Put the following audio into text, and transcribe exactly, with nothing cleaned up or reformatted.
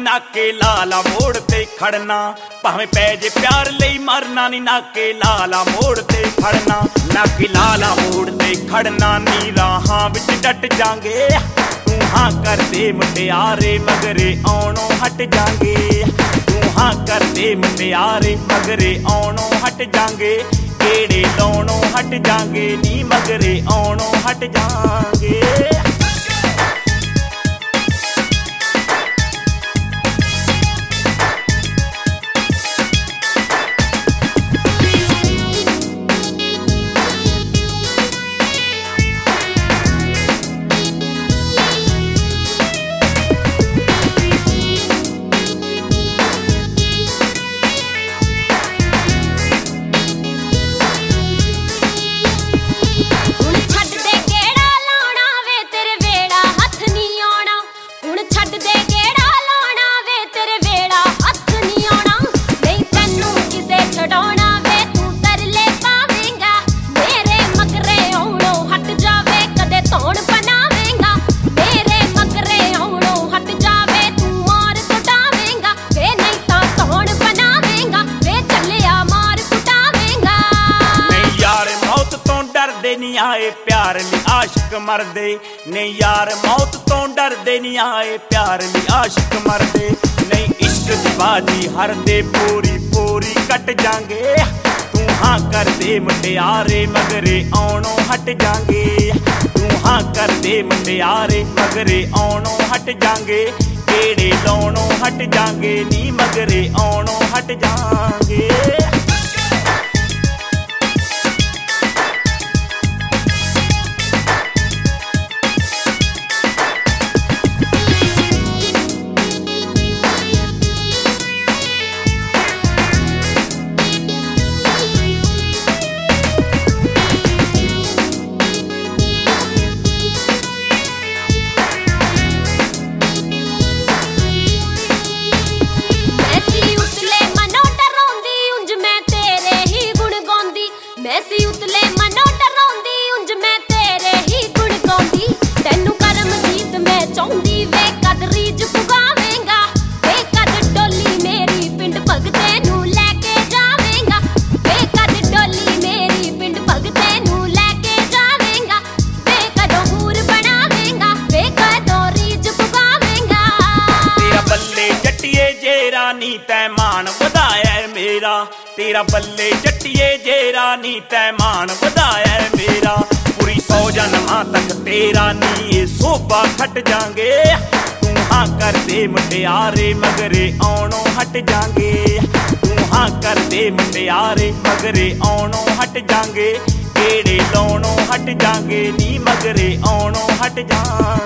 नाके लाला मोड़ ते खड़ना, भावें पै जे प्यार लई मरना नी नाके लाला मोड़ ते खड़ना। नाके लाला मोड़ ते खड़ना नी राहां विच डट जांगे, तू हां कर दे मुटियारे मगरे आउणों हट जांगे। तू हां कर दे मुटियारे मगरे आउणों हट जांगे, गेड़े लाउणों हट जांगे नी मगरे आउणों हट जांगे। नहीं आए प्यार ली आशिक मरदे, नहीं यार मौत तो डरदे नहीं आए प्यार ली आशिक मरदे। नहीं इश्क दी बाजी हर दे पूरी पूरी कट जांगे, तू हां कर दे मुटियारे मगरे आउणों हट जांगे। तू हां कर दे मुटियारे मगरे आउणों हट जांगे, गेड़े लाउणों हट जांगे नी मगरे आउणों हट जांगे। मैसी उतले मनो डराउंदी उंज मैं तेरे ही गुण गाउंदी, तैनू करमजीत मैं चाहुंदी वे कद रीज पुगावेंगा। वे कद डोली मेरी पिंड भगते नू लैके जावेंगा, वे कद डोली मेरी पिंड भगते नू लैके जावेंगा। वे कदों हूर बनावेंगा, वे कदों रीज पुगावेंगा। तेरा बल्ले जट्टिए जेरा नी तै मान वधाया मेरा, तेरा बल्ले जट्टिए जेरा नी तै मान वधाया मेरा। पूरी सौ जन्मां तक तेरा नी ये सोभा खट जांगे, तू हां कर दे मुटियारे मगरे आउणों हट जांगे। तू हां कर दे मुटियारे मगरे आउणों हट जांगे, गेड़े लाउणों हट जांगे नी मगरे आउणों हट जांगे।